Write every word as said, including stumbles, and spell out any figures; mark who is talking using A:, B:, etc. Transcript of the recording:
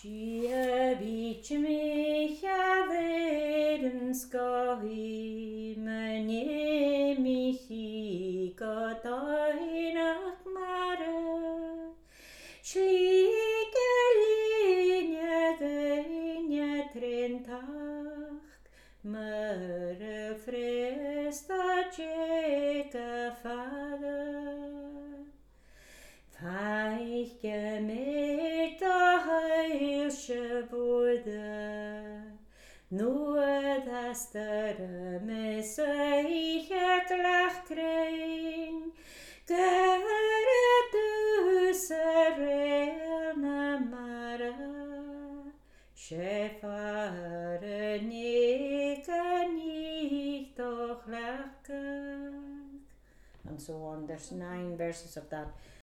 A: Shia beach me chaveren skohi manye mihi gotoinach mara Schliegelinie geinie trentach Mare fresta cheka fada Feiche mit der heilsche Bude, nur dass der Messiah gleich krieg, gehört du serena mara, schefare nicht, nicht doch lachig. And so on. There's nine verses of that.